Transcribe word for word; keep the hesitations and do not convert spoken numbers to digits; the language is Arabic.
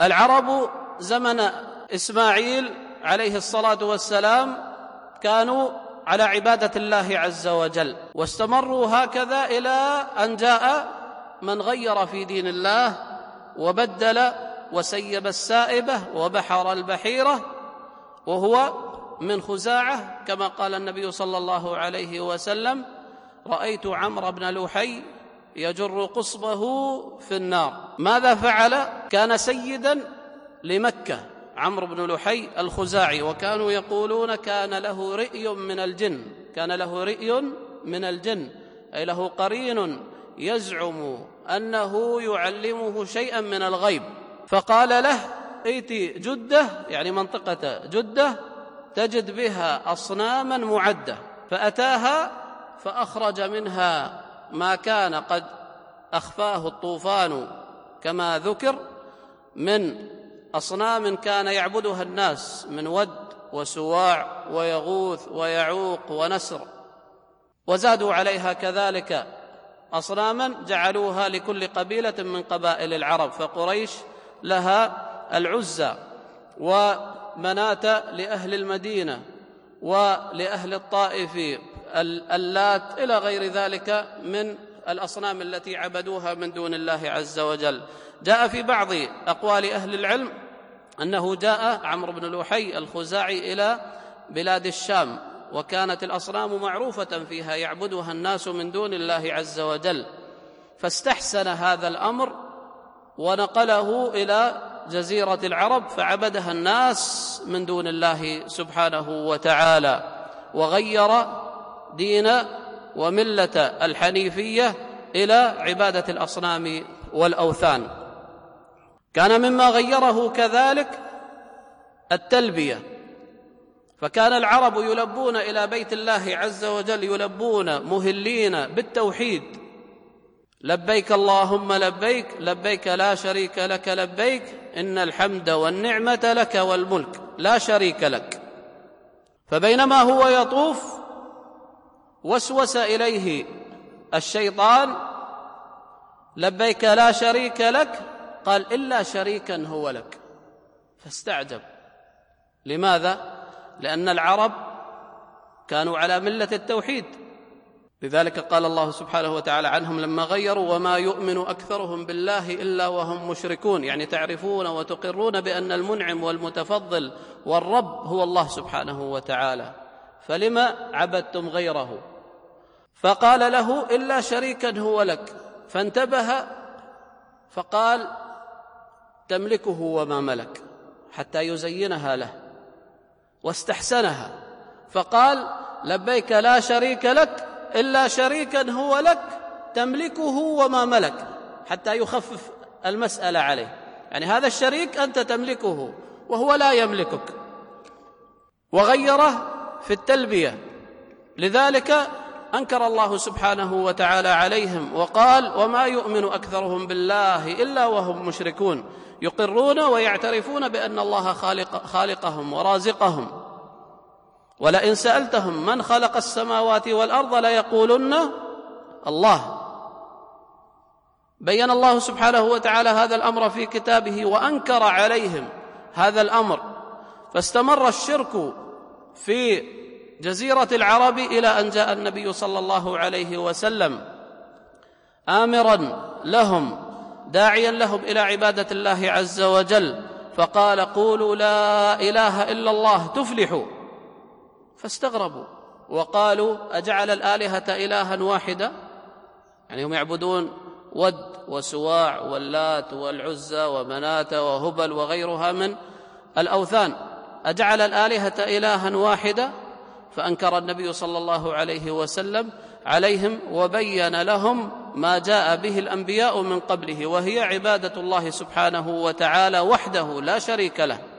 العرب زمن إسماعيل عليه الصلاة والسلام كانوا على عبادة الله عز وجل، واستمروا هكذا إلى أن جاء من غير في دين الله وبدل وسيب السائبة وبحر البحيرة، وهو من خزاعة، كما قال النبي صلى الله عليه وسلم: رأيت عمرو بن لحي يجر قصبه في النار. ماذا فعل؟ كان سيدا لمكة عمرو بن لحي الخزاعي، وكانوا يقولون كان له رئي من الجن، كان له رئي من الجن، أي له قرين يزعم أنه يعلمه شيئا من الغيب. فقال له: ائتي جدة، يعني منطقة جدة، تجد بها أصناما معدة. فأتاها فأخرج منها ما كان قد أخفاه الطوفان كما ذكر من أصنام كان يعبدها الناس من ود وسواع ويغوث ويعوق ونسر، وزادوا عليها كذلك أصناما جعلوها لكل قبيلة من قبائل العرب، فقريش لها العزى، ومناة لأهل المدينة، ولأهل الطائف اللات، إلى غير ذلك من الأصنام التي عبدوها من دون الله عز وجل. جاء في بعض أقوال أهل العلم أنه جاء عمرو بن لحي الخزاعي إلى بلاد الشام، وكانت الأصنام معروفة فيها يعبدها الناس من دون الله عز وجل، فاستحسن هذا الأمر ونقله إلى جزيرة العرب فعبدها الناس من دون الله سبحانه وتعالى، وغير دين وملة الحنيفية إلى عبادة الأصنام والأوثان. كان مما غيره كذلك التلبية، فكان العرب يلبون إلى بيت الله عز وجل يلبون مهلين بالتوحيد: لبيك اللهم لبيك، لبيك لا شريك لك لبيك، إن الحمد والنعمة لك والملك لا شريك لك. فبينما هو يطوف وسوس إليه الشيطان: لبيك لا شريك لك، قال: إلا شريكا هو لك. فاستعجب. لماذا؟ لأن العرب كانوا على ملة التوحيد، لذلك قال الله سبحانه وتعالى عنهم لما غيروا: وما يؤمن أكثرهم بالله إلا وهم مشركون، يعني تعرفون وتقرون بأن المنعم والمتفضل والرب هو الله سبحانه وتعالى، فلما عبدتم غيره؟ فقال له: إلا شريكا هو لك. فانتبه فقال: تملكه وما ملك، حتى يزينها له، واستحسنها فقال: لبيك لا شريك لك إلا شريكا هو لك تملكه وما ملك، حتى يخفف المسألة عليه، يعني هذا الشريك أنت تملكه وهو لا يملكك. وغيره في التلبية، لذلك أنكر الله سبحانه وتعالى عليهم وقال: وما يؤمن أكثرهم بالله إلا وهم مشركون، يقرون ويعترفون بأن الله خالق خالقهم ورازقهم، ولئن سألتهم من خلق السماوات والأرض ليقولن الله. بين الله سبحانه وتعالى هذا الأمر في كتابه وأنكر عليهم هذا الأمر، فاستمر الشرك في جزيرة العرب إلى أن جاء النبي صلى الله عليه وسلم آمرا لهم داعيا لهم إلى عبادة الله عز وجل، فقال: قولوا لا إله إلا الله تفلحوا. فاستغربوا وقالوا: أجعل الآلهة إلها واحدا؟ يعني هم يعبدون ود وسواع واللات والعزى ومناة وهبل وغيرها من الأوثان، أجعل الآلهة إلها واحدا؟ فأنكر النبي صلى الله عليه وسلم عليهم وبين لهم ما جاء به الأنبياء من قبله، وهي عبادة الله سبحانه وتعالى وحده لا شريك له.